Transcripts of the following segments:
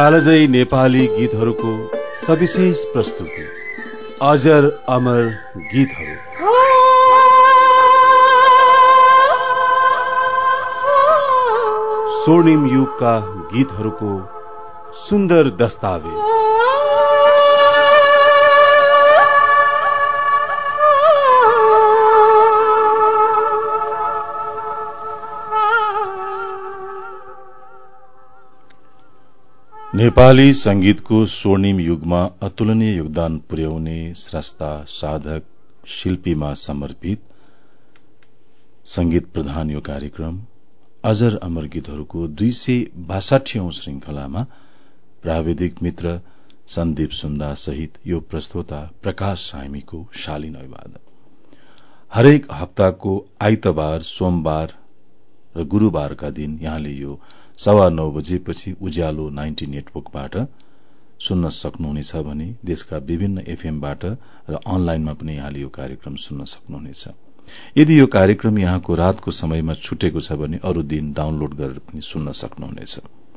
कालजै नेपाली गीतहरूको सविशेष प्रस्तुति अजर अमर गीतहरू। स्वर्णिम युगका गीतहरूको सुन्दर दस्तावेज। नेपाली संगीतको स्वर्णिम युगमा अतुलनीय योगदान पुर्याउने स्रष्टा साधक शिल्पीमा समर्पित संगीत प्रधान यो कार्यक्रम अजर अमर गीतहरूको 262औं श्रृंखलामा प्राविधिक मित्र सन्दीप सुन्दा सहित यो प्रस्तोता प्रकाश सामीको शालीन अभिवादन। हरेक हप्ताको आइतबार, सोमबार र गुरूबारका दिन यहाँले यो 9:15 बजेपछि उज्यालो 90 नेटवर्कबाट सुन्न सक्नुहुनेछ भने देशका विभिन्न एफएमबाट र अनलाइनमा पनि यहाँले यो कार्यक्रम सुन्न सक्नुहुनेछ। यदि यो कार्यक्रम यहाँको रातको समयमा छुटेको छ भने अरू दिन डाउनलोड गरेर पनि सुन्न सक्नुहुनेछ।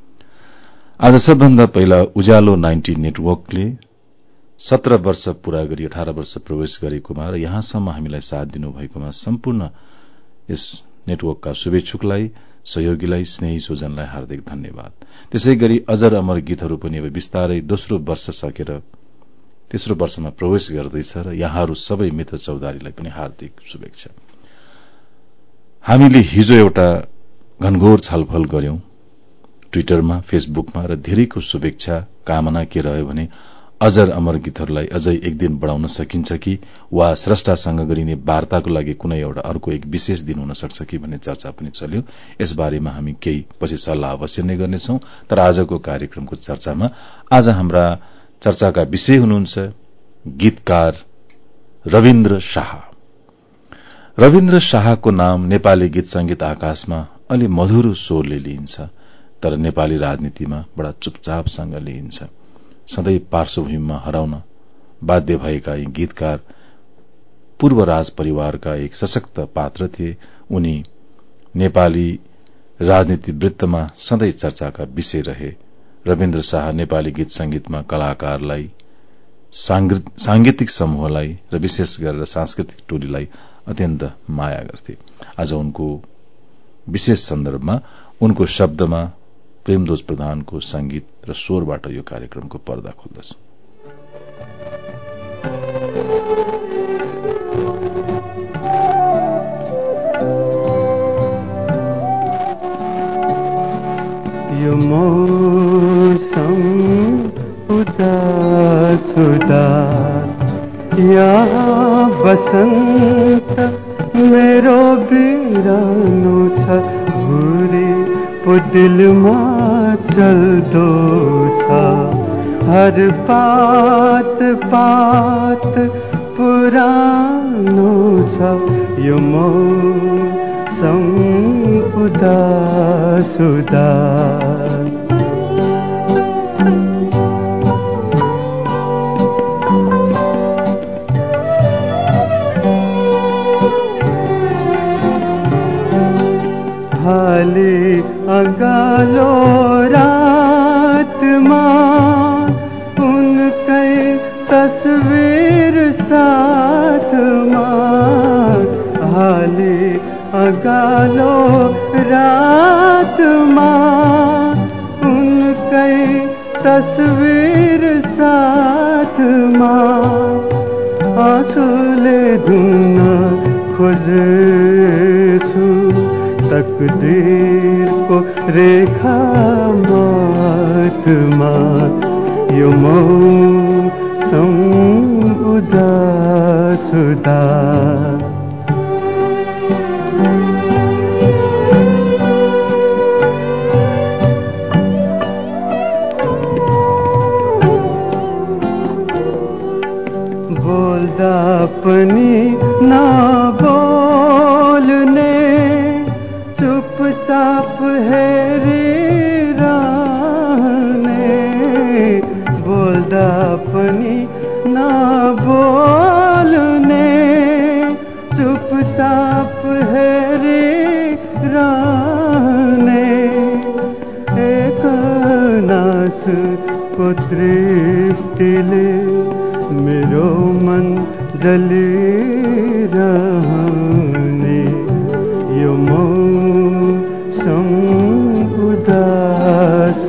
आज सबभन्दा पहिला उज्यालो 90 नेटवर्कले 17 वर्ष पूरा गरी 18 वर्ष प्रवेश गरेकोमा र यहाँसम्म हामीलाई साथ दिनुभएकोमा सम्पूर्ण यस नेटवर्कका शुभेच्छुकलाई, सहयोगीलाई, स्नेही स्वजनलाई हार्दिक धन्यवाद। त्यसैगरी अजर अमर गीतहरू पनि अब बिस्तारै दोस्रो वर्ष सकेर तेस्रो वर्षमा प्रवेश गर्दैछ र यहाँहरू सबै मित्र चौधारीलाई पनि हार्दिक शुभेच्छा। हामीले हिजो एउटा घनघोर छलफल गर्यौं ट्विटरमा, फेसबुकमा र धेरैको शुभेच्छा कामना के रह्यो भने अजर अमर गीतहरूलाई अझै एक दिन बढ़ाउन सकिन्छ कि वा स्रष्टासँग गरिने वार्ताको लागि कुनै एउटा अर्को एक विशेष दिन हुन सक्छ कि भन्ने चर्चा पनि चल्यो। यसबारेमा हामी केही पछि सल्लाह अवश्य नै गर्नेछौं। तर आजको कार्यक्रमको चर्चामा आज हाम्रा चर्चाका विषय हुनुहुन्छ गीतकार रविन्द्र शाह। रविन्द्र शाहको नाम नेपाली गीत संगीत आकाशमा अलि मधुरो स्वरले लिइन्छ, तर नेपाली राजनीतिमा बडा चुपचापसँग लिइन्छ। सधैँ पार्श्वभूमिमा हराउन बाध्य भएका यी गीतकार पूर्व राज परिवारका एक सशक्त पात्र थिए। उनी नेपाली राजनीति वृत्तमा सधैँ चर्चाका विषय रहे। रविन्द्र शाह नेपाली गीत संगीतमा कलाकारलाई, सांगीतिक समूहलाई र विशेष गरेर सांस्कृतिक टोलीलाई अत्यन्त माया गर्थे। आज उनको विशेष सन्दर्भमा उनको शब्दमा प्रेमदोज प्रधानको संगीत र स्वरबाट यो कार्यक्रमको पर्दा खोल्दछ। यो मौसम उदास उदास, यहाँ बसन्त मेरो बिरानो छ, भुरी पो दिलमा चल्दो छ। हर पात पात पुरानो छ, यो मौसम उदास उदास। हाली अगालो रातमा उनकै तस्वीर साथमा, हाली अगालो रातमा उनकै तस्वीर साथमा, आँसुले धुन खोज्छु तकदीरको रेखा माथमा, यो मौसम उदास उदास। बोल्दा पनि नबोल्ने, चुपचाप हेरिरहने, बोल्दा पनि नबोल्ने, चुपचाप हेरिरहने, एक नास को दृष्टिले मेरो मन जलिरहने यो मौसम उदास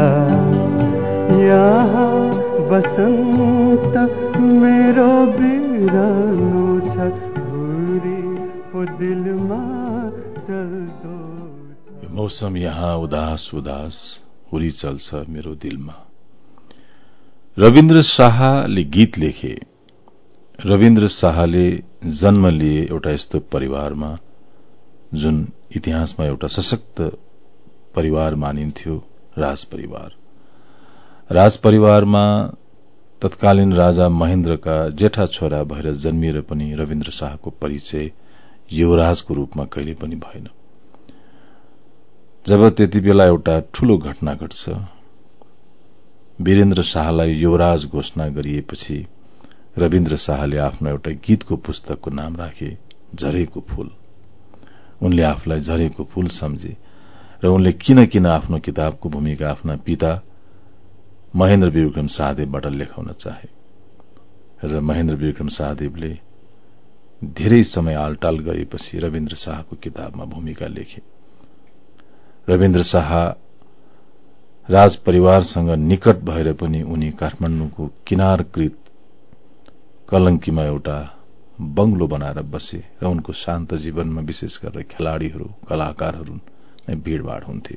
यहाँ बसन्त मेरो बिरानो छ भुरी पो दिलमा चल्दो यो मौसम यहाँ उदास उदास हुरी चल्छ मेरो दिलमा। रविन्द्र शाहले गीत लेखे। रविन्द्र शाहले जन्म लिए एउटा यस्तो परिवारमा जुन इतिहासमा एउटा सशक्त परिवार मानिन्थ्यो, राज परिवार। राज परिवारमा तत्कालीन राजा महेन्द्रका जेठा छोरा भएर जन्मिएर पनि रविन्द्र शाहको परिचय युवराजको रूपमा कहिले पनि भएन। जब त्यति बेला एउटा ठूलो घटना घट्छ, वीरेन्द्र शाहलाई युवराज घोषणा गरिएपछि रविन्द्र शाहले आफ्नो एउटा गीतको पुस्तकको नाम राखे झरेको फूल। उनले आफूलाई झरेको फूल सम्झे र उनले किन आफ्नो किताबको भूमिका आफ्ना पिता महेन्द्र विक्रम शाहदेवबाट लेखाउन चाहे र महेन्द्र विक्रम शाहदेवले धेरै समय आलटाल गरेपछि रविन्द्र शाहको किताबमा भूमिका लेखे। रविन्द्र शाह राज परिवारसँग निकट भएर पनि उनी काठमाडौँको किनारकृत कलंकीमा एउटा बंगलो बनाएर बसे र उनको शान्त जीवनमा विशेष गरेर खेलाड़ीहरू, कलाकारहरू नै भीड़भाड़ हुन्थे।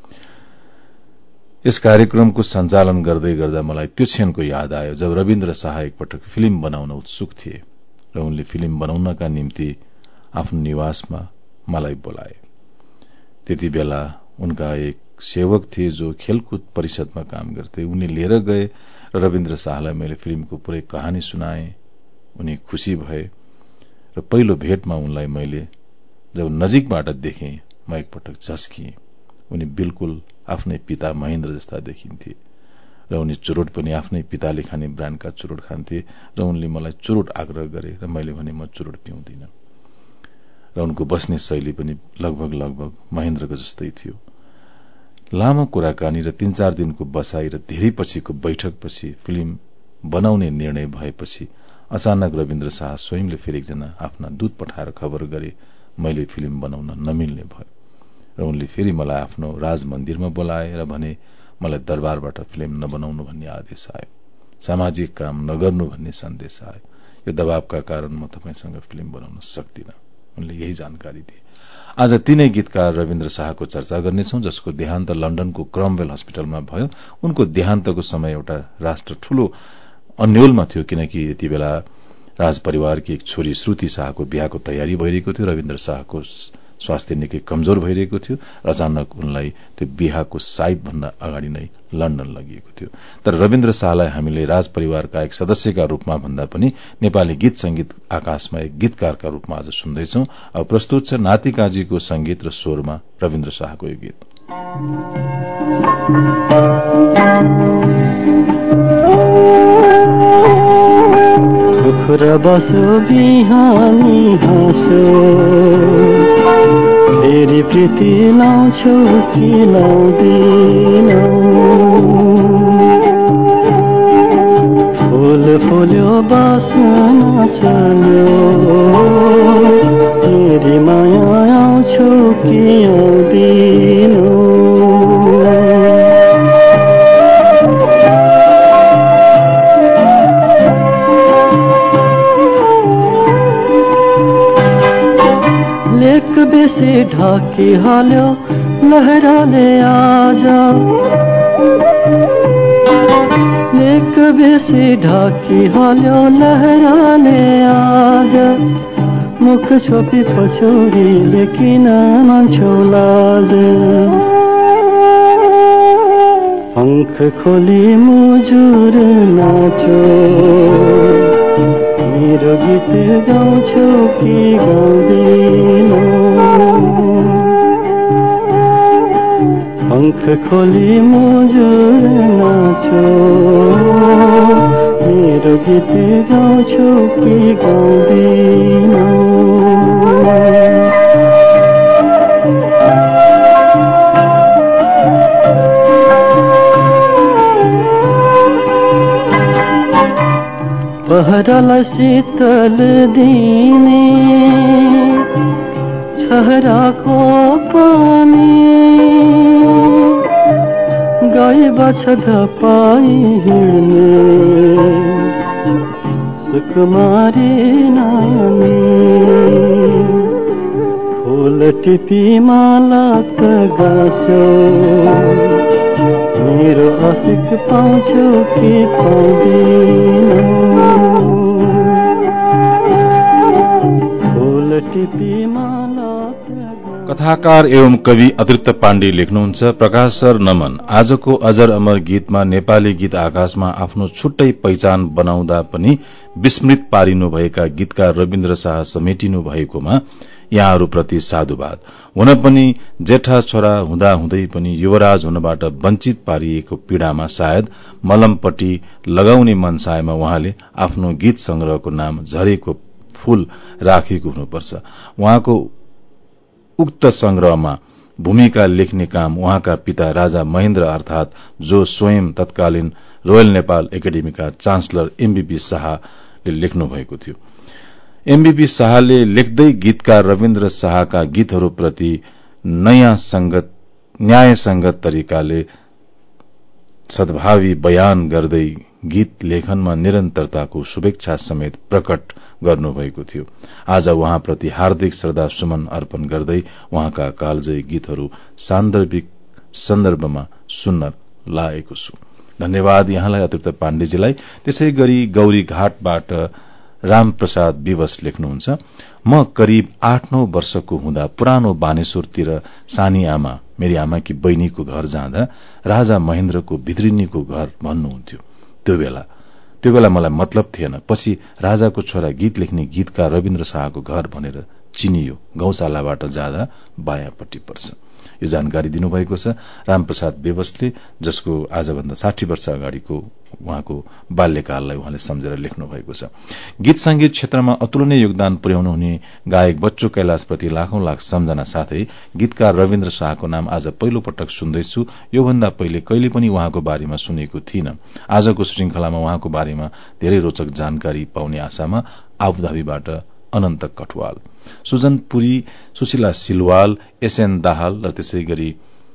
यस कार्यक्रमको सञ्चालन गर्दै गर्दा मलाई त्यो क्षणको याद आयो जब रविन्द्र शाह एकपटक फिल्म बनाउन उत्सुक थिए र उनले फिल्म बनाउनका निम्ति आफ्नो निवासमा मलाई बोलाए। त्यति बेला उनका एक सेवक थिए जो खेलकुद परिषदमा काम गर्थे। उनी लिएर गए र रविन्द्र शाहलाई मैले फिल्मको पुरै कहानी सुनाए। उनी खुशी भए र पहिलो भेटमा उनलाई मैले जब नजिकबाट देखेँ म एकपटक झस्किएँ। उनी बिल्कुल आफ्नै पिता महेन्द्र जस्ता देखिन्थे र उनी चुरोट पनि आफ्नै पिताले खाने ब्रान्डका चुरोट खान्थे र उनले मलाई चुरोट आग्रह गरे र मैले भने म चुरोट पिउँदिन र उनको बस्ने शैली पनि लगभग महेन्द्रको जस्तै थियो। लामो कुराकानी र 3-4 दिनको बसाई र धेरै पछिको बैठकपछि फिल्म बनाउने निर्णय भएपछि अचानक रविन्द्र शाह स्वयंले फेरि एकजना आफ्ना दूत पठाएर खबर गरे मैले फिल्म बनाउन नमिल्ने भयो र उनले फेरि मलाई आफ्नो राज मन्दिरमा बोलाए र भने मलाई दरबारबाट फिल्म नबनाउनु भन्ने आदेश आयो, सामाजिक काम नगर्नु भन्ने सन्देश आयो। यो दबावका कारण म तपाईसँग फिल्म बनाउन सक्दिन। उनले यही जानकारी दिए। आज तीनै गीतकार रविन्द्र शाहको चर्चा गर्नेछौं जसको देहान्त लन्डनको क्रमवेल हस्पिटलमा भयो। उनको देहान्तको समय एउटा राष्ट्र ठूलो अन्योलमा थियो किनकि यति बेला राज परिवारकी एक छोरी श्रुति शाहको बिहाको तयारी भइरहेको थियो। रविन्द्र शाहको स्वास्थ्य निकै कमजोर भइरहेको थियो र अचानक उनलाई त्यो बिहाको साइत भन्दा अगाडि नै लन्डन लगिएको थियो। तर रविन्द्र शाहलाई हामीले राज परिवारका एक सदस्यका रूपमा भन्दा पनि नेपाली गीत संगीत आकाशमा एक गीतकारका रूपमा आज सुन्दैछौं। अब प्रस्तुत छ नाति काजीको संगीत र स्वरमा रविन्द्र शाहको यो गीत। खुरा बसो बिहानी हाँसो फेरि प्रीति लाउँछौ कि लाउँदिनौ फूल फुल्यो बासना चल्यो फेरि माया आउँछौ कि आउँदिनौ बेसी ढाकी हाल्यो लहराले आजा एक बेसी ढाकी हाल्यो लहराले आजा मुख छोपी पछौडीले किन मान्छौ लाज पंख खोली मुजुर नाचो मेरो गीत गाउँछौ कि गाउँदिनौ पंख खोली मुजुर नाचो मेरो गीत गाउँछौ कि गाउँदिनौ पहरालाई शीतल दिने छहराको पानी गाई बाछा पाई हिँड्ने सुकुमारी नानी फूल टिपी माला त गाँस्यो मेरो आशिक पाउँछु कि पाउँदिन फूल टिपी माला कथाकार एवं कवि अतिरिक्त पाण्डे लेख्नुहुन्छ, प्रकाश सर नमन। आजको अजर अमर गीतमा नेपाली गीत आकाशमा आफ्नो छुट्टै पहिचान बनाउँदा पनि विस्मृत पारिनुभएका गीतकार रविन्द्र शाह समेटिनु भएकोमा यहाँहरूप्रति साधुवाद। हुन पनि जेठा छोरा हुँदाहुँदै पनि युवराज हुनबाट वञ्चित पारिएको पीड़ामा सायद मलमपट्टि लगाउने मनसायमा उहाँले आफ्नो गीत संग्रहको नाम झरेको फूल राखेको हुनुपर्छ। उहाँको उक्त संग्रहमा भूमिका लेख्ने काम उहाँका पिता राजा महेन्द्र अर्थात जो स्वयं तत्कालीन रोयल नेपाल एकाडेमीका चान्सलर एमबीपी शाहले लेख्नु भएको थियो। एमबीपी शाहले लेख्दै गीतकार रविन्द्र शाहका गीतहरूप्रति न्यायसंगत तरिकाले सद्भावी बयान गर्दै गीत लेखनमा निरन्तरताको शुभेच्छा समेत प्रकट गर्नुभएको थियो। आज उहाँप्रति हार्दिक श्रद्धा सुमन अर्पण गर्दै उहाँका कालजयी गीतहरू सान्दर्भिक सन्दर्भमा सुन्न लागेको छु। धन्यवाद यहाँलाई अतिरिक्त पाण्डेजीलाई। त्यसै गरी गौरी घाटबाट रामप्रसाद विवश लेख्नुहुन्छ, म करिब 8-9 वर्षको हुँदा पुरानो बानेश्वरतिर सानी आमा मेरी आमाकी बहिनीको घर जाँदा राजा महेन्द्रको भित्रिनीको घर भन्नुहुन्थ्यो। त्यो बेला मलाई मतलब थिएन। पछि राजाको छोरा गीत लेख्ने गीतकार रविन्द्र शाहको घर भनेर चिनियो। गौशालाबाट जाँदा बायाँपट्टि पर्छ। यो जानकारी दिनुभएको छ रामप्रसाद बेवसले, जसको आजभन्दा 60 वर्ष अगाडिको उहाँको बाल्यकाललाई उहाँले सम्झेर लेख्नु भएको छ। गीत संगीत क्षेत्रमा अतुलनीय योगदान पुर्याउनु हुने गायक बच्चु कैलाशप्रति लाखौं लाख सम्झना साथै गीतकार रविन्द्र शाहको नाम आज पहिलो पटक सुन्दैछु। योभन्दा पहिले कहिले पनि उहाँको बारेमा सुनेको थिइन। आजको श्रृंखलामा उहाँको बारेमा धेरै रोचक जानकारी पाउने आशामा आबुधाबीबाट अनन्त कटवाल, सुजन पुरी, सुशीला सिलवाल, एसएन दाहाल र त्यसै गरी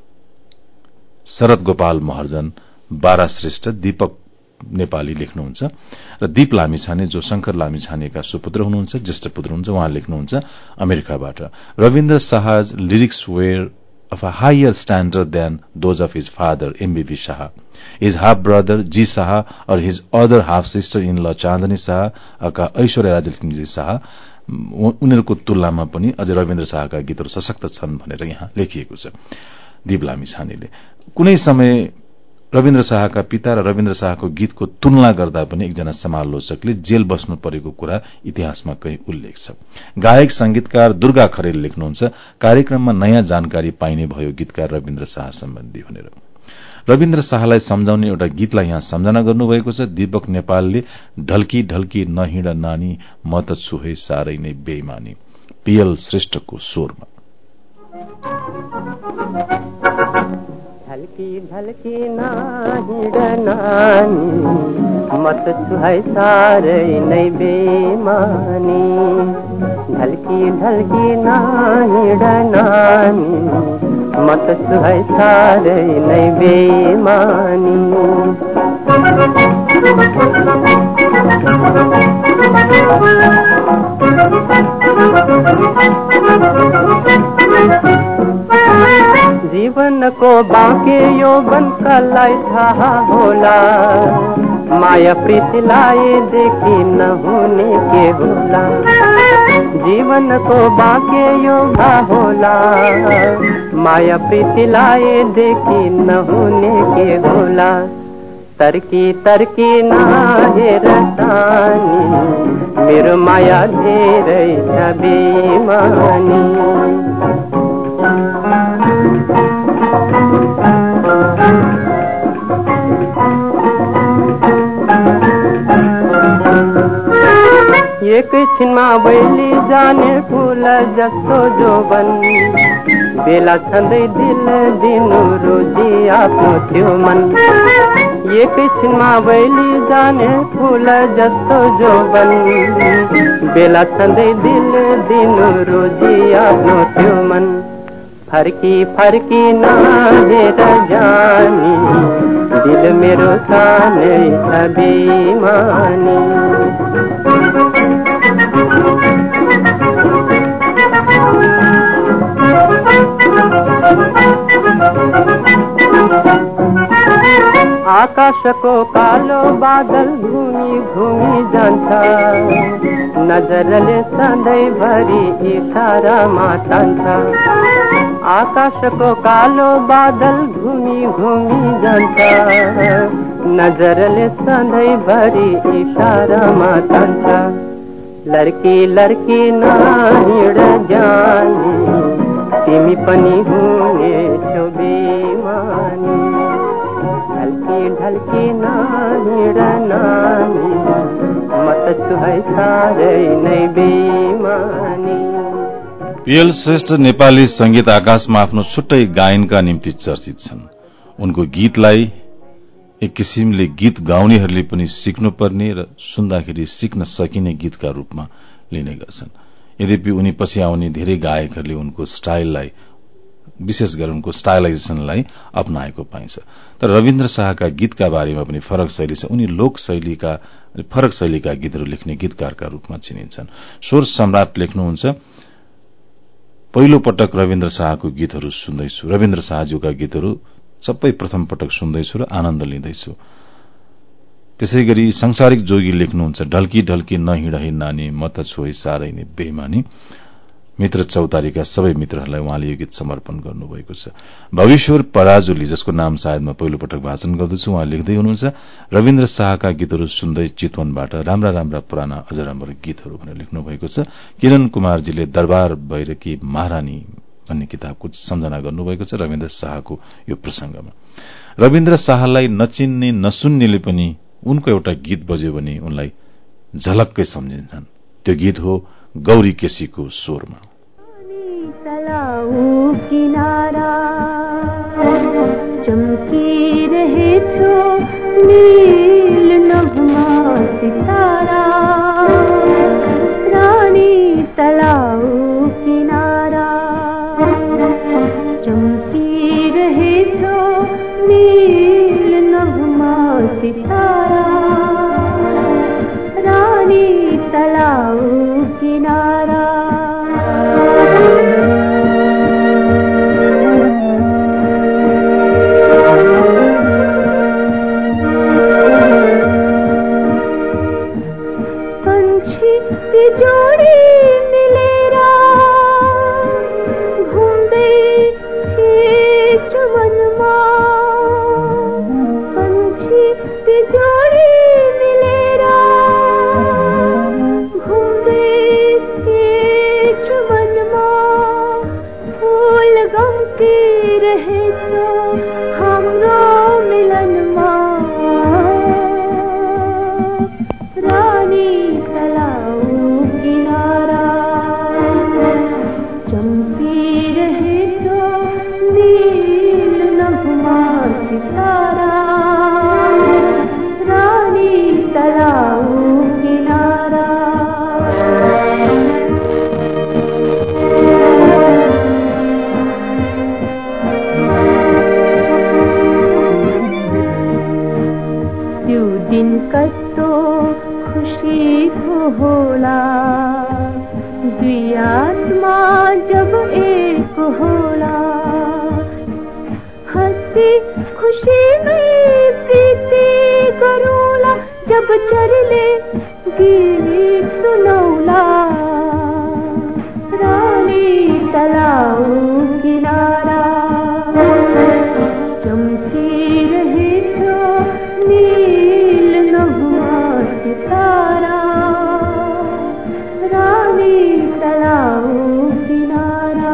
शरद गोपाल महर्जन, बारा श्रेष्ठ, दीपक नेपाली लेख्नुहुन्छ र दीप लामिछाने जो शंकर लामिछानेका सुपुत्र हुनुहुन्छ, ज्येष्ठ पुत्र हुनुहुन्छ, उहाँ लेख्नुहुन्छ अमेरिकाबाट, Rabindra शाह's lyrics were of a higher standard than those of his father MBB Shah, his half brother G Shah or his other half sister in law Chandani Shah अका ऐश्वर्या राजलक्ष्मी शाह, उनीहरूको तुलनामा पनि अझ रविन्द्र शाहका गीतहरू सशक्त छन् भनेर यहाँ लेखिएको छ। दीप लामिछानेले कुनै समय रविन्द्र शाहका पिता र रविन्द्र शाहको गीतको तुलना गर्दा पनि एकजना समालोचकले जेल बस्नु परेको कुरा इतिहासमा कहीं उल्लेख छ। गायक संगीतकार दुर्गा खरेल लेख्नुहुन्छ, कार्यक्रममा नयाँ जानकारी पाइने भयो गीतकार रविन्द्र शाह सम्बन्धी भनेर। रविन्द्र शाहलाई सम्झाउने एउटा गीतलाई यहाँ सम्झना गर्नुभएको छ दीपक नेपालले, ढल्की ढल्की नहिँड नानी म त छु है सारै नै बेइमानी, पीएल श्रेष्ठको स्वरमा। ढल्की ढल्की नहिँड नानी म त छु है सारै नै बेइमानी, ढल्की ढल्की नहिँड नानी म त छु है सारै नै बेइमानी। जीवनको बाँके यौवन कसलाई थाहा होला, माया प्रीतिलाई देखि नहुने के होला, जीवनको बाँके यौवन होला, माया प्रीतिलाई देखि नहुने के होला, तर्की तर्की नहेर सानी मेरो माया धेरै छ बेइमानी। एकैछिनमा बैली जाने फूल जस्तो जोबन, बेला छँदै दिल दिनु रोजी आफ्नो थियो मन, एकैछिनमा बैली जाने फूल जस्तो जोबन, बेला छँदै दिल दिनु रोजी आफ्नो त्यो मन। फर्की फर्की नहेर जानी, दिल मेरो सानै छ बेइमानी। आकाशको कालो बादल घुमी घुमी जान्छ, नजरले सधैँभरि इशारामा तान्छ। आकाशको कालो बादल घुमी घुमी जान्छ, नजरले सधैँभरि इशारामा तान्छ। लड़की लड़की नहिँड जानी, तिमी पनि हुनेछौ बेइमानी। ढल्की ढल्की नहिँड नानी, म त छु है साह्रै नै बेइमानी। पीएल श्रेष्ठ नेपाली संगीत आकाशमा आफ्नो छुट्टै गायनका निम्ति चर्चित छन्। उनको गीतलाई एक किसिमले गीत गाउनेहरूले पनि सिक्नुपर्ने र सुन्दाखेरि सिक्न सकिने गीतका रूपमा लिने गर्छन्। यद्यपि उनी पछि आउने धेरै गायकहरूले उनको स्टाइललाई, विशेष गरी उनको स्टाइलाइजेसनलाई अपनाएको पाइन्छ। तर रविन्द्र शाहका गीतका बारेमा पनि फरक शैली छ। उनी लोक शैलीका, फरक शैलीका गीतहरू लेख्ने गीतकारका रूपमा चिनिन्छन्। स्वर सम्राट लेख्नुहुन्छ, पहिलो पटक रविन्द्र शाहको गीतहरू सुन्दैछु। रविन्द्र शाहज्यूका गीतहरू सबै प्रथम पटक सुन्दैछु र आनन्द लिँदैछु। त्यसैगरी संसारिक जोगी लेख्नुहुन्छ, ढल्की ढल्की नहिँड है नानी, म त छु है साह्रै नै बेइमानी। मित्र चौतारीका सबै मित्रहरूलाई उहाँले यो गीत समर्पण गर्नुभएको छ। भविश्वर पराजुली, जसको नाम सायद म पहिलो पटक भाषण गर्दछु, उहाँ लेख्दै हुनुहुन्छ, रविन्द्र शाहका गीतहरू सुन्दै चितवनबाट राम्रा राम्रा पुराना अझ राम्रो गीतहरू भनेर लेख्नु भएको छ। किरण कुमारजीले दरबार भैरकी महारानी भन्ने किताबको सम्झना गर्नुभएको छ रविन्द्र शाहको यो प्रसंगमा। रविन्द्र शाहलाई नचिन्ने नसुन्नेले पनि उनको एउटा गीत बज्यो भने उनलाई झलक्कै सम्झिन्छन्। त्यो गीत हो गौरी केसीको स्वरमा। किनारा चमकी रहे छो नील नभमा सितारा, रानी तलाऊ किनारा चमकी रहे छो नील नभमा सितारा, रानी तलाऊ किनारा। जोड़ी मिलेरा घूमदे खेत वनमा, पंछी जोड़ी मिलेरा घूमदे खेत वनमा, फूल गमती रहे तो हमरो मिलनमा, रानी तलाऊ किनारा चमकी रहे तो नील नभमा सितारा, रानी तलाऊ किनारा। त्यो दिन कस्तो खुशी को होला, दुई आत्मा जब एक होला, हंसी खुशी में प्रीति करूला, जब चरले गीत सुनौला, रानी तलाऊ किनारा चमकी रहे छो नील नभमा सितारा, रानी तलाऊ किनारा।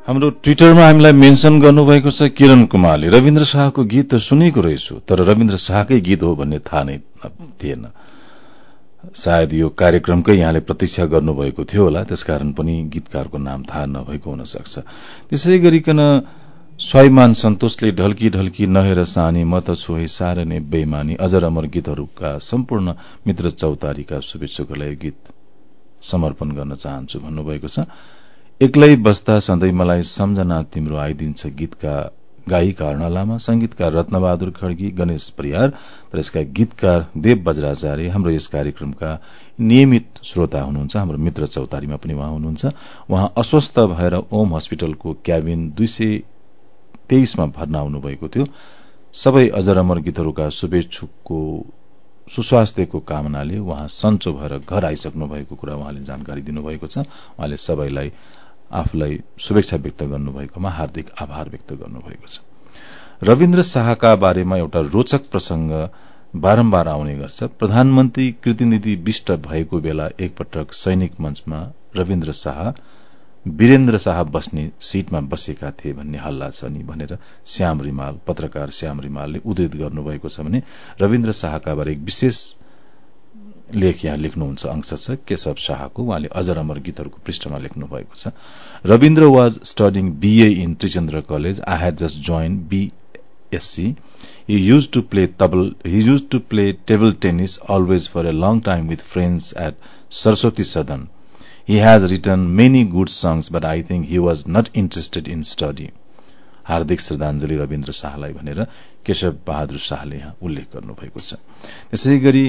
हाम्रो ट्विटरमा हामीलाई मेन्सन गर्नुभएको छ किरण कुमारले, रविन्द्र शाहको गीत त सुनेको रहेछु तर रविन्द्र शाहकै गीत हो भन्ने थाहा नै थिएन। सायद यो कार्यक्रमकै यहाँले प्रतीक्षा गर्नुभएको थियो होला, त्यसकारण पनि गीतकारको नाम थाहा नभएको हुन सक्छ। त्यसै गरिकन स्वाभिमान सन्तोषले ढल्की ढल्की नहेर सानी म त छु है सारे नै बेइमानी अजर अमर गीतहरूका सम्पूर्ण मित्र चौतारीका शुभेच्छुकलाई गीत समर्पण गर्न चाहन्छु भन्नुभएको छ। एक्लै बस्दा सधैँ मलाई सम्झना तिम्रो आइदिन्छ गीतका गायिका अर्ण लामा, संगीतकार रत्नबहादुर खड्गी, गणेश परियार र यसका गीतकार देव बज्राचार्य हाम्रो यस कार्यक्रमका नियमित श्रोता हुनुहुन्छ। हाम्रो मित्र चौतारीमा पनि उहाँ हुनुहुन्छ। उहाँ अस्वस्थ भएर ओम हस्पिटलको क्याबिन 223 मा भर्ना हुनुभएको थियो। सबै अजर अमर गीतहरूका शुभेच्छुकको सुस्वास्थ्यको कामनाले उहाँ सन्चो भएर घर आइसक्नु भएको कुरा उहाँले जानकारी दिनुभएको छ। उहाँले सबैलाई आफूलाई शुभेच्छा व्यक्त गर्नुभएकोमा हार्दिक आभार व्यक्त गर्नुभएको छ। रविन्द्र शाहका बारेमा एउटा रोचक प्रसंग बारम्बार आउने गर्छ। प्रधानमन्त्री कृतिनिधि विष्ट भएको बेला एकपटक सैनिक मञ्चमा रविन्द्र शाह वीरेन्द्र शाह बस्ने सीटमा बसेका थिए भन्ने हल्ला छ नि भनेर श्याम रिमाल, पत्रकार श्याम रिमालले उद्धृत गर्नुभएको छ भने रविन्द्र शाहका बारे एक विशेष लेख यहाँ लेख्नुहुन्छ अंश छ केशव शाहको। उहाँले अजर अमर गीतहरूको पृष्ठमा लेख्नु भएको छ। Rabindra was studying BA in Trichandra college. I had just joined BSc. He used to play table tennis always for a long time with friends at Saraswati Sadan. He has written many good songs, but I think he was not interested in study. हार्दिक श्रद्धाञ्जली रविन्द्र शाहलाई भनेर केशव बहादुर शाहले यहाँ उल्लेख गर्नुभएको छ। त्यसै गरी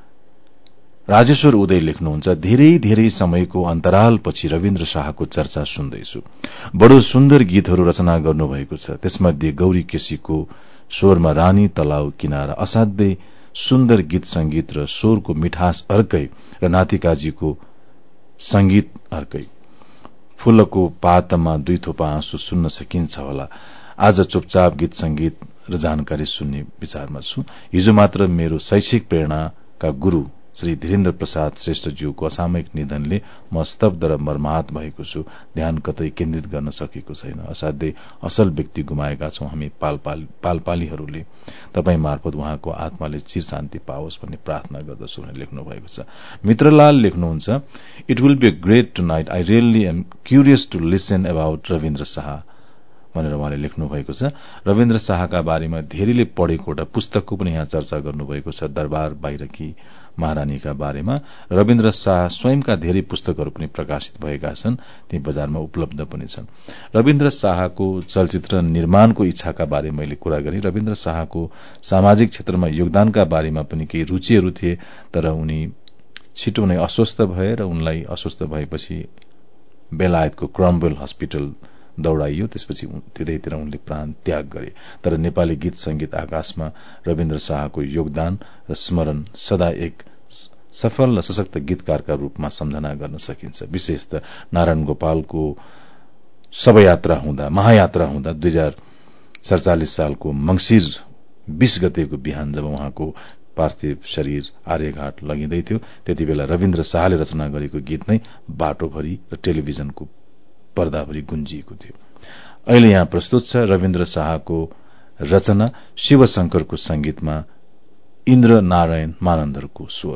राजेश्वर उदय लेख्नुहुन्छ, धेरै धेरै समयको अन्तरालपछि रविन्द्र शाहको चर्चा सुन्दैछु। बडो सुन्दर गीतहरू रचना गर्नुभएको छ। त्यसमध्ये गौरी केसीको स्वरमा रानी तलाउ किनारा असाध्यै सुन्दर गीत संगीत र स्वरको मिठास अर्कै र नातिकाजीको संगीत अर्कै। फूलको पातमा दुई थोपा आँसु सुन्न सकिन्छ होला। आज चुपचाप गीत संगीत र जानकारी सुन्ने विचारमा छु। हिजो मात्र मेरो शैक्षिक प्रेरणाका गुरू श्री धीरेन्द्र प्रसाद श्रेष्ठज्यूको असामयिक निधनले म स्तब्ध र मर्माहत भएको छु। ध्यान कतै केन्द्रित गर्न सकेको छैन। असाध्यै असल व्यक्ति गुमाएका छौं हामी पालपालीहरूले। तपाई मार्फत उहाँको आत्माले चिर शान्ति पाओस् भन्ने प्रार्थना गर्दछु भनेर लेख्नु भएको छ। मित्रलाल लेख्नुहुन्छ, it will be great tonight. I really am curious to listen about Rabindra Shah भनेर उहाँले लेख्नु भएको छ। रविन्द्र शाहका बारेमा धेरैले पढेको एउटा पुस्तकको पनि यहाँ चर्चा गर्नुभएको छ, दरबार बाहिरकी महारानीका बारेमा। रविन्द्र शाह स्वयंका धेरै पुस्तकहरू पनि प्रकाशित भएका छन्, ती बजारमा उपलब्ध पनि छन्। रविन्द्र शाहको चलचित्र निर्माणको इच्छाका बारे मैले कुरा गरेँ। रविन्द्र शाहको सामाजिक क्षेत्रमा योगदानका बारेमा पनि केही रुचिहरू थिए, तर उनी छिटो नै अस्वस्थ भए र उनलाई अस्वस्थ भएपछि बेलायतको क्रमवेल हस्पिटल दौड़ाइयो। त्यसपछि त्यतैतिर उनले प्राण त्याग गरे। तर नेपाली गीत संगीत आकाशमा रविन्द्र शाहको योगदान र स्मरण सदा एक सफल र सशक्त गीतकारका रूपमा सम्झना गर्न सकिन्छ। विशेषतः नारायण गोपालको शवयात्रा हुँदा, महायात्रा हुँदा 2047 सालको मंसिर 20 गतेको बिहान जब उहाँको पार्थिव शरीर आर्यघाट लगिँदै थियो, त्यति बेला रविन्द्र शाहले रचना गरेको गीत नै बाटोभरि र टेलिभिजनको पर्दाभरि गुन्जिएको थियो। अहिले यहाँ प्रस्तुत छ रविन्द्र शाहको रचना शिवशंकरको संगीतमा इन्द्र नारायण मानन्दरको स्वर।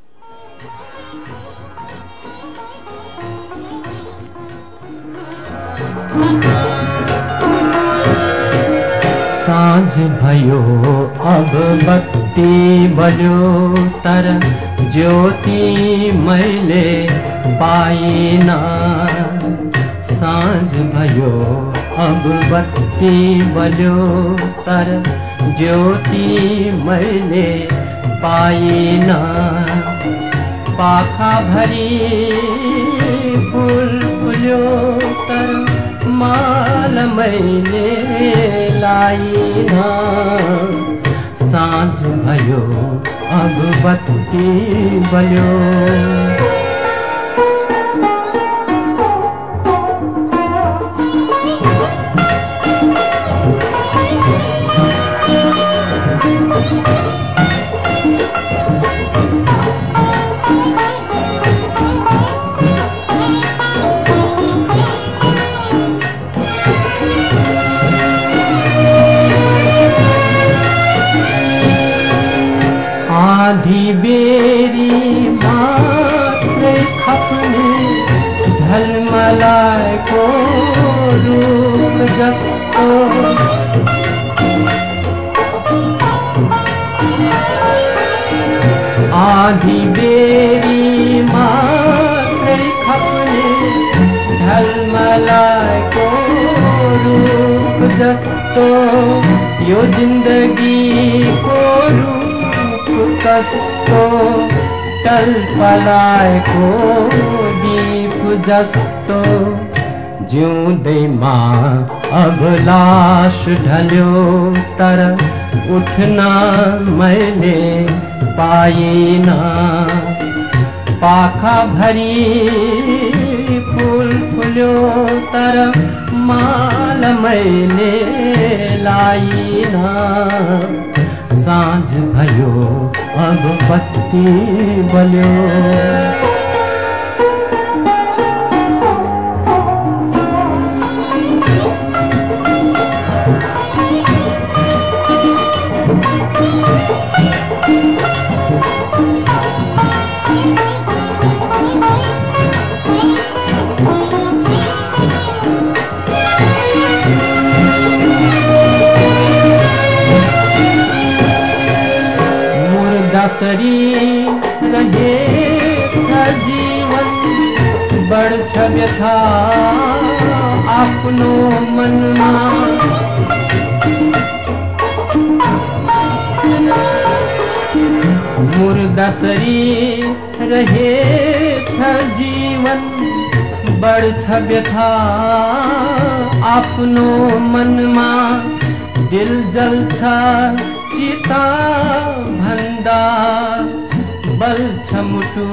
साँझ भयो अब बत्ती बल्यो तर ज्योति मैले पाइना। साँझ भयो अब बत्ती बल्यो तर ज्योति मैले पाइना। पाखा भरी फूल फुल्यो तर माल मैले लाइना। साँझ भयो अब बत्ती बल्यो। आधी बेरी मात्रै खप्ने ढलमलाएको रूप जस्तो आधी बेरी मात्रै खप्ने ढलमलाएको रूप जस्तो यो जिन्दगीको रूप कस्तो टलपलाएको दीप जस्तो जिउँदैमा अब लाश ढल्यो तर उठ्न मैले पाइना पाखा भरी फूल फुल्यो तर माल मैले लाइना साँझ भयो अब बत्ती बल्यो शरीर रहेछ जीवन बढ्छ व्यथा आफ्नो मनमा मुर्दा शरीर रहेछ जीवन बढ्छ व्यथा आफ्नो मनमा दिल जल्छ चिता भन्दा बल्छ मुटु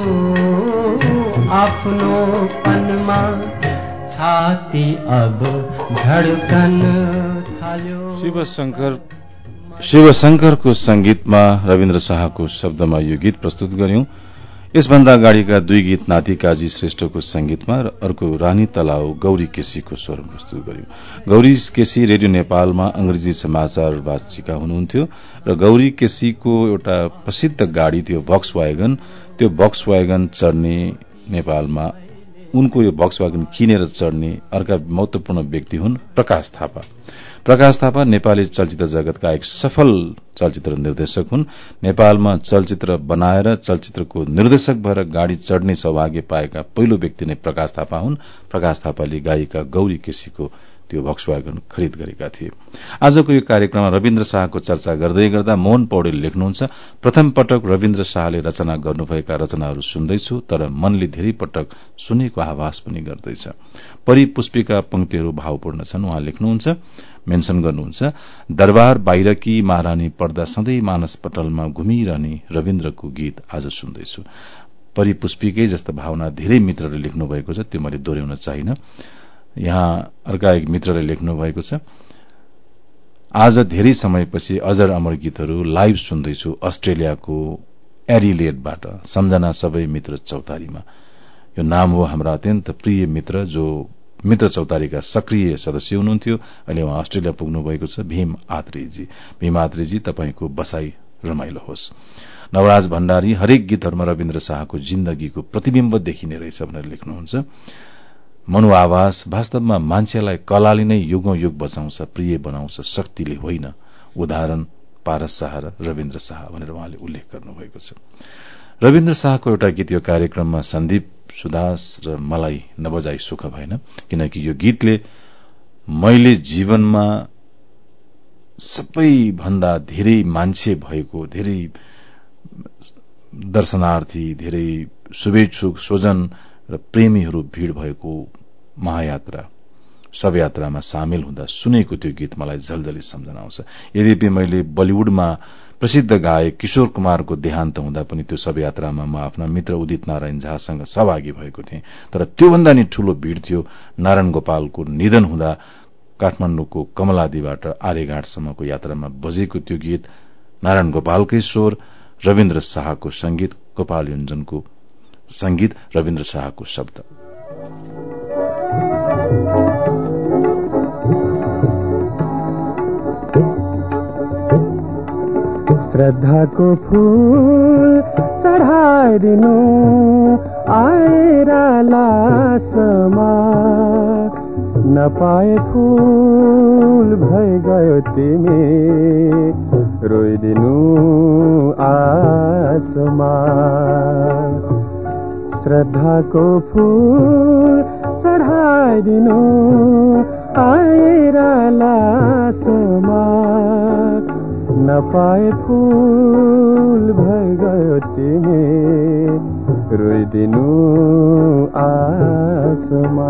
आफ्नो पनमा छाती अब धडकन थाल्यो शिवशंकरको संगीतमा रविन्द्र शाहको शब्दमा यो गीत प्रस्तुत गर्यौं। यसभन्दा अगाडिका दुई गीत नाति काजी श्रेष्ठको संगीतमा र अर्को रानी तलाउ गौरी केसीको स्वरमा प्रस्तुत गर्यौं। गौरी केसी रेडियो नेपालमा अंग्रेजी समाचार वाचिका हुनुहुन्थ्यो र गौरी केसीको एउटा प्रसिद्ध गाड़ी थियो भक्सवागन। त्यो भक्सवागन चढ्ने नेपालमा उनको यो भक्सवागन किनेर चढ्ने अर्का महत्वपूर्ण व्यक्ति हुन् प्रकाश थापा। प्रकाश थापा नेपाली चलचित्र जगतका एक सफल चलचित्र निर्देशक हुन्। नेपालमा चलचित्र बनाएर चलचित्रको निर्देशक भएर गाड़ी चढ़ने सौभाग्य पाएका पहिलो व्यक्ति नै प्रकाश थापा हुन्। प्रकाश थापाले गायिका गौरी केसीको त्यो भक्सवागन खरिद गरेका थिए। आजको यो कार्यक्रममा रविन्द्र शाहको चर्चा गर्दै गर्दा मोहन पौडेल लेख्नुहुन्छ, प्रथम पटक रविन्द्र शाहले रचना गर्नुभएका रचनाहरू सुन्दैछु, तर मनले धेरै पटक सुनेको आभास पनि गर्दैछ। परिपुष्पिका पंक्तिहरू भावपूर्ण छन्। उहाँ लेख्नुहुन्छ, मेन्सन गर्नुहुन्छ, दरबार बाहिरकी महारानी पर्दा सधैँ मानस पटलमा घुमिरहने रविन्द्रको गीत आज सुन्दैछु। परिपुष्पिकै जस्ता भावना धेरै मित्रले लेख्नु भएको छ, त्यो मैले दोहोर्याउन चाहिन। यहाँ अर्का एक मित्रले लेख्नु भएको छ, आज धेरै समयपछि अजर अमर गीतहरू लाइभ सुन्दैछु अस्ट्रेलियाको एडिलेडबाट। सम्झना सबै मित्र चौतारीमा। यो नाम हो हाम्रा अत्यन्त प्रिय मित्र जो मित्र चौतारीका सक्रिय सदस्य हुनुहुन्थ्यो। अहिले उहाँ अस्ट्रेलिया पुग्नु भएको छ। भीम आत्रेजी। भीम आत्रेजी, तपाईको बसाई रमाइलो होस्। नवराज भण्डारी, हरेक गीतहरूमा रविन्द्र शाहको जिन्दगीको प्रतिबिम्ब देखिने रहेछ भनेर लेख्नुहुन्छ। मनु आवास, वास्तवमा मान्छेलाई कलाले नै युगौं युग बचाउँछ, प्रिय बनाउँछ, शक्तिले होइन। उदाहरण पारस शाह र रविन्द्र शाह भनेर उहाँले उल्लेख गर्नुभएको छ। रविन्द्र शाहको एउटा गीत यो कार्यक्रममा सन्दीप सुदास र मलाई नबजाई सुख भएन, किनकि यो गीतले मैले जीवनमा सबैभन्दा धेरै मान्छे भएको, धेरै दर्शनार्थी, धेरै शुभेच्छुक, स्वजन र प्रेमीहरू भीड़ भएको महायात्रा शवयात्रामा सामेल हुँदा सुनेको त्यो गीत मलाई झलझली सम्झना आउँछ। यद्यपि मैले बलिउडमा प्रसिद्ध गायक किशोर कुमारको देहान्त हुँदा पनि त्यो शवयात्रामा म आफ्ना मित्र उदित नारायण झासँग सहभागी भएको थिएँ, तर त्योभन्दा नि ठूलो भीड़ थियो नारायण गोपालको निधन हुँदा काठमाण्डुको कमलादीबाट आर्यघाटसम्मको यात्रामा बजेको त्यो गीत। नारायण गोपालकै स्वर, रविन्द्र शाहको संगीत, गोपाल योन्जनको संगीत, रविन्द्र शाहको शब्द। श्रद्धाको फूल चढाइदिनु आएर लासमा, नपाए फूल भइ गयो तिमी रोइदिनु आसमा। श्रद्धाको फूल चढाइदिनु आएर लासमा, नपाए फूल भइ गयो तिमी रोइदिनु आसमा।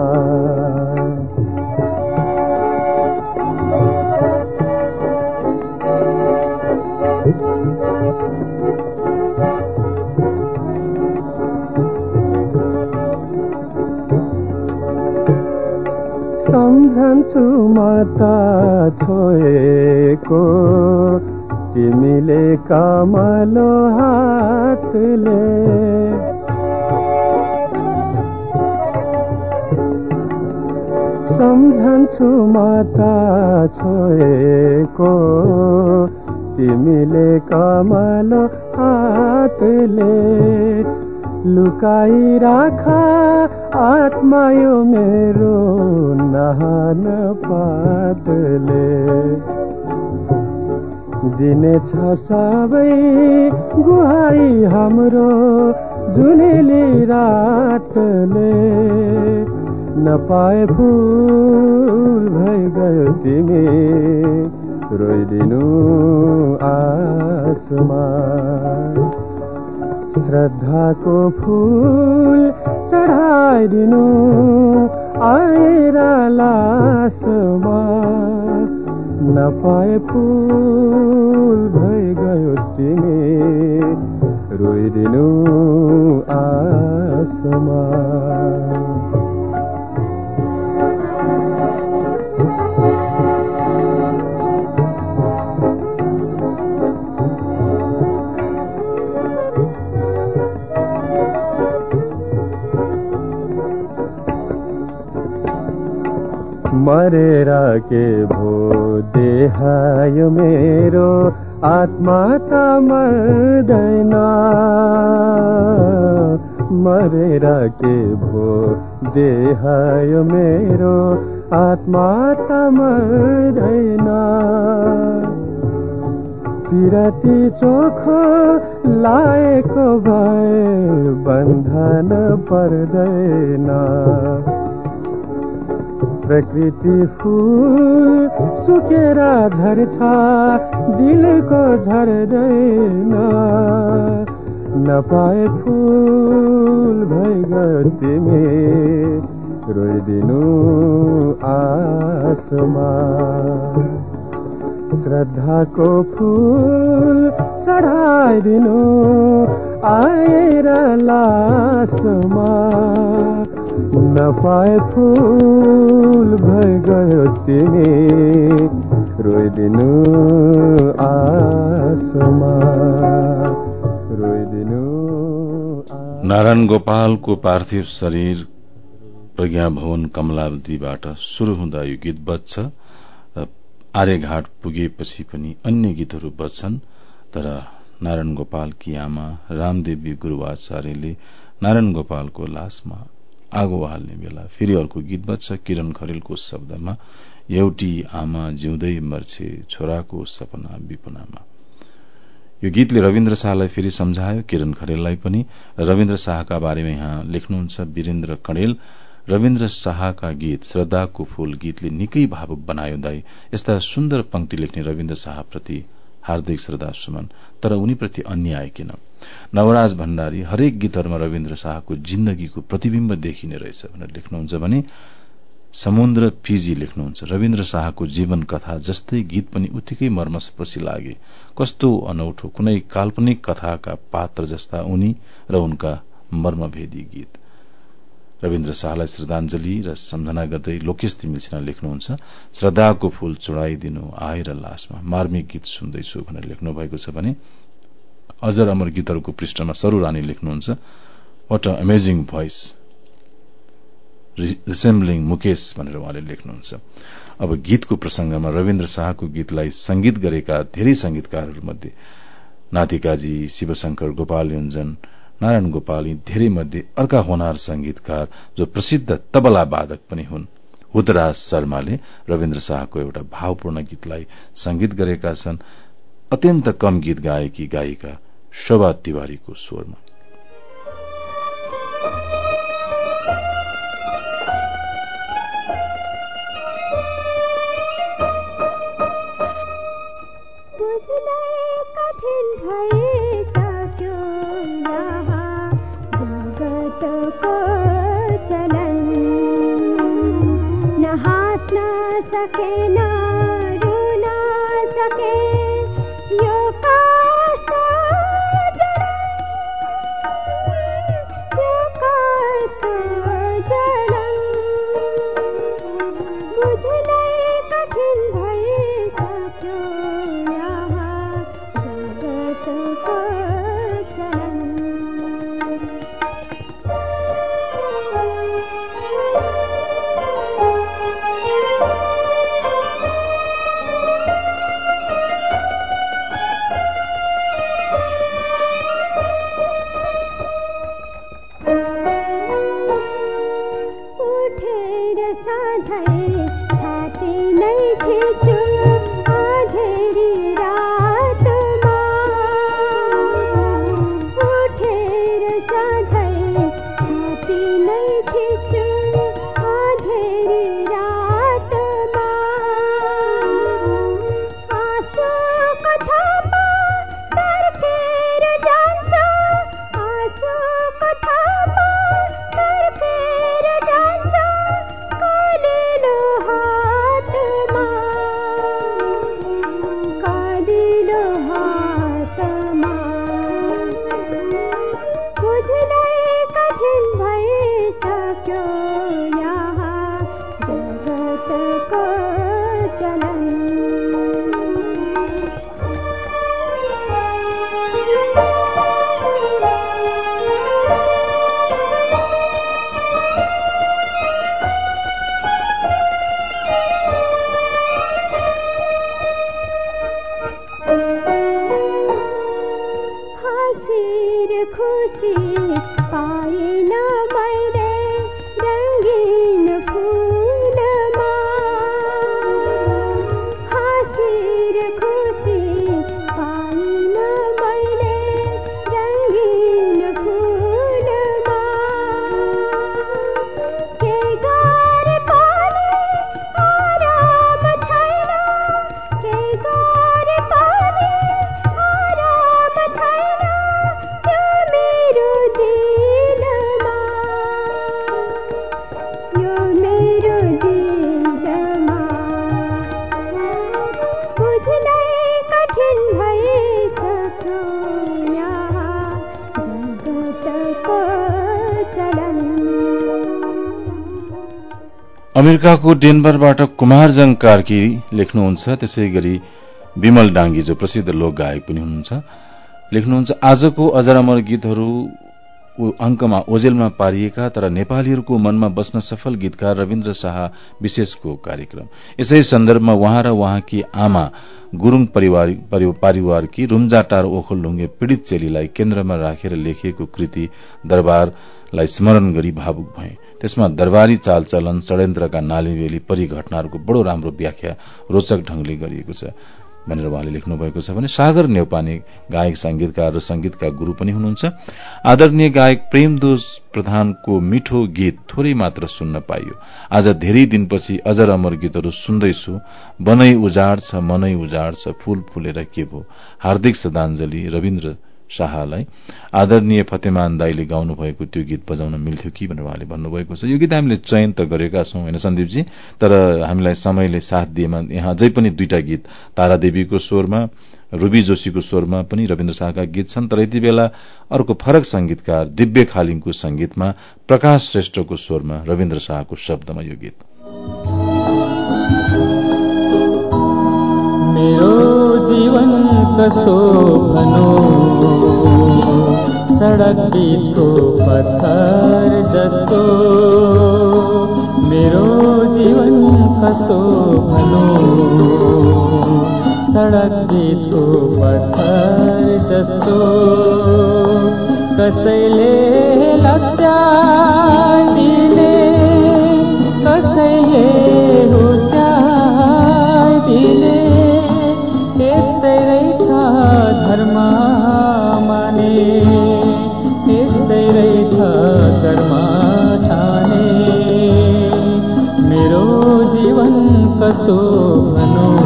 सम्झन्छु म त छोएको तिमीले कमलो हातले, सम्झन्छु म त छोएको तिमीले कमलो हातले, लुकाई राख आत्मा यो मेरो नहान पातले, दिनेछ सबै गुहाई हाम्रो जुनेली रातले, नपाए फूल भइ गयो तिमी रोइदिनु आसमा। श्रद्धाको फूल चढाइदिनु आएर लासमा, नपाए फूल भइ गयो तिमी रोइदिनु आसमा। मरेर के भो देह यो मेरो, आत्मा त मर्दैन, मरेर के भो देह यो मेरो, आत्मा त मर्दैन, पिरती चोखो लाएको भए बन्धन पर्दैन, प्रकृति फूल सुकेर झर्छ दिलको झर्दैन, नपाए फूल भइ गयो तिमी रोइदिनु आसमा। श्रद्धाको फूल चढाइदिनु आएर लासमा, नपाए फूल भइ गयो तिमी रोइदिनु आसमा, रोइदिनु। नारायण गोपालको पार्थिव शरीर प्रज्ञा भवन कमलावतीबाट शुरू हुँदा यो गीत बज्छ र आर्यघाट पुगेपछि पनि अन्य गीतहरू बज्छन्, तर नारायण गोपालकी आमा रामदेवी गुरूवाचार्यले नारायण गोपालको लासमा आगो हाल्ने बेला फेरि अर्को गीत बज्छ किरण खरेलको शब्दमा, एउटी आमा जिउँदै मर्छे छोराको सपना विपनामा। यो गीतले रविन्द्र शाहलाई फेरि सम्झायो, किरण खरेललाई पनि। रविन्द्र शाहका बारेमा यहाँ लेख्नुहुन्छ वीरेन्द्र कणेल, रविन्द्र शाहका गीत श्रद्धाको फूल गीतले निकै भावुक बनायो दाई। यस्ता सुन्दर पंक्ति लेख्ने रविन्द्र शाहप्रति हार्दिक श्रद्धा सुमन, तर उनीप्रति अन्याय किन? नवराज भण्डारी, हरेक गीतहरूमा रविन्द्र शाहको जिन्दगीको प्रतिबिम्ब देखिने रहेछ भनेर लेख्नुहुन्छ भने समुद्र फिजी लेख्नुहुन्छ, रविन्द्र शाहको जीवन कथा जस्तै गीत पनि उत्तिकै मर्मस्पर्शी लागे। कस्तो अनौठो, कुनै काल्पनिक कथाका पात्र जस्ता उनी र उनका मर्मभेदी गीत। रविन्द्र शाहलाई श्रद्धांजलि र सम्झना गर्दै लोकेश तिमिल सिन्हा लेख्नुहुन्छ, श्रद्धाको फूल चढाइदिनु आएर लासमा, मार्मिक गीत सुन्दैछु भनेर लेख्नु भएको छ भने अजर अमर गीतहरूको पृष्ठमा सरू रानी लेख्नुहुन्छ, what a amazing voice resembling Mukesh भनेर उहाँले लेख्नुहुन्छ। अब गीतको प्रसंगमा रविन्द्र शाहको गीतलाई संगीत गरेका धेरै संगीतकारहरूमध्ये नातिकाजी शिवशंकर गोपाल योन्जन नारायण गोपाल यी धेरै मध्ये अर्का होनार संगीतकार जो प्रसिद्ध तबला वादक पनि हुन् हुतराज शर्माले रविन्द्र शाहको एउटा भावपूर्ण गीतलाई संगीत गरेका छन् अत्यन्त कम गीत गाएकी गायिका शोभा तिवारीको स्वरमा। अमेरिकाको डेनबरबाट कुमारजङ कार्की लेख्नुहुन्छ। त्यसै गरी विमल डाङ्गी जो प्रसिद्ध लोक गायक पनि हुनुहुन्छ लेख्नुहुन्छ, आजको अजर अमर गीतहरू अंकमा ओजेलमा पारिएका तर नेपालीहरूको मनमा बस्न सफल गीतकार रविन्द्र शाह विशेषको कार्यक्रम। यसै सन्दर्भमा उहाँ र उहाँकी आमा गुरूङ परिवारकी रुम्जाटार ओखलढुङ्गे पीड़ित चेलीलाई केन्द्रमा राखेर लेखिएको कृति दरबारलाई स्मरण गरी भावुक भए। त्यसमा दरबारी चालचलन षड्यन्त्रका नालीबेली परिघटनाहरूको बडो राम्रो व्याख्या रोचक ढंगले गरिएको छ भनेर उहाँले लेख्नु भएको छ भने सागर न्यौपाने गायक संगीतकार र संगीतका गुरू पनि हुनुहुन्छ। आदरणीय गायक प्रेमदोष प्रधानको मिठो गीत थोरै मात्र सुन्न पाइयो। आज धेरै दिनपछि अजर अमर गीतहरू सुन्दैछु। वनै उजाड छ मनै उजाड छ फूल फुलेर के भो। हार्दिक श्रद्धाञ्जली रविन्द्र शाहलाई। आदरणीय फतेमान दाईले गाउनु भएको त्यो गीत बजाउन मिल्थ्यो कि भनेर उहाँले भन्नुभएको छ। यो गीत हामीले चयन त गरेका छौं हैन सन्दीपजी, तर हामीलाई समयले साथ दिएमा यहाँ अझै पनि दुईटा गीत तारादेवीको स्वरमा रुबी जोशीको स्वरमा पनि रविन्द्र शाहका गीत छन्। तर यति बेला अर्को फरक संगीतकार दिव्य खालिङको संगीतमा प्रकाश श्रेष्ठको स्वरमा रविन्द्र शाहको शब्दमा यो गीत। मेरो जीवन कस्तो भनो सडक बीचको पत्थर जस्तो। मेरो जीवन कस्तो भनो सडक बीचको पत्थर जस्तो कसैले लत्याइदिने कसैले हुत्याइदिने यस्तै रहेछ धर्म माने यस्तै रहेछ कर्म ठाने मेरो जीवन कस्तो भनौँ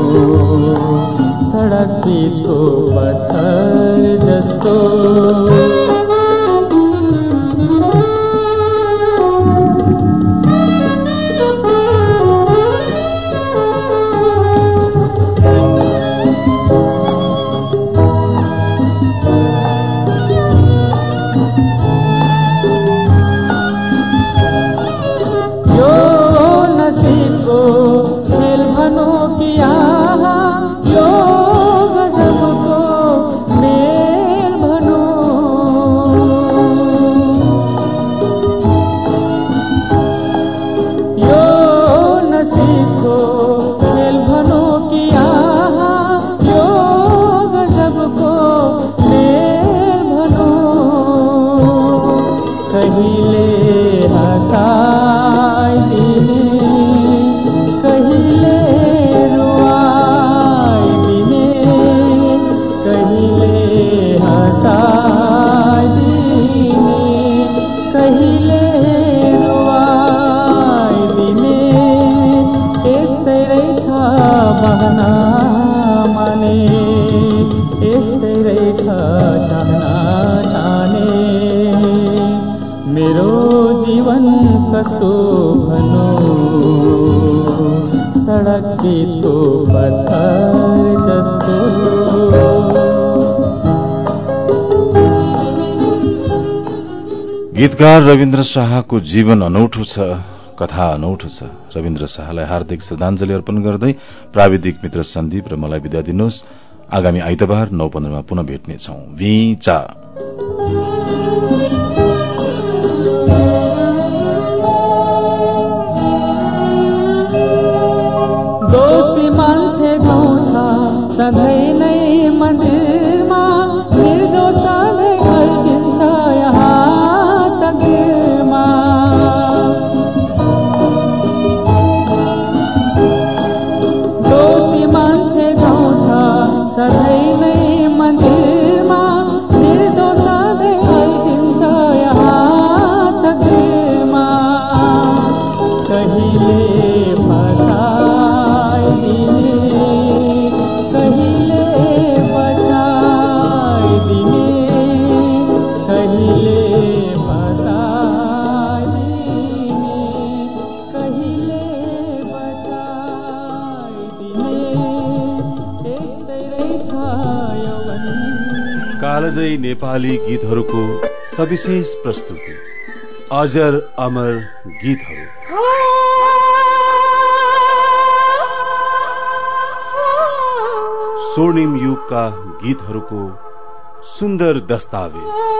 सडक बीचको पत्थर जस्तो गीतकार रविन्द्र शाहको जीवन अनौठो छ, कथा अनौठो छ। रविन्द्र शाहलाई हार्दिक श्रद्धाञ्जली अर्पण गर्दै प्राविधिक मित्र सन्दीप र मलाई विदा दिनुहोस्। आगामी आइतबार 9:15 मा पुनः भेट्नेछौं। वीचा दोषी मान्छे गाउँछ सधैँ नै मन्दिरमा निर्दोषले खर्चिन्छ यहाँ तकदिरमा दोषी मान्छे गाउँछ सधैँ नै मन्दिरमा निर्दोषले खर्चिन्छ यहाँ तकदिरमा कहिले कालजयी नेपाली गीतहरूको सविशेष प्रस्तुति अजर अमर गीतहरू। स्वर्णिम युगका गीतहरूको सुन्दर दस्तावेज।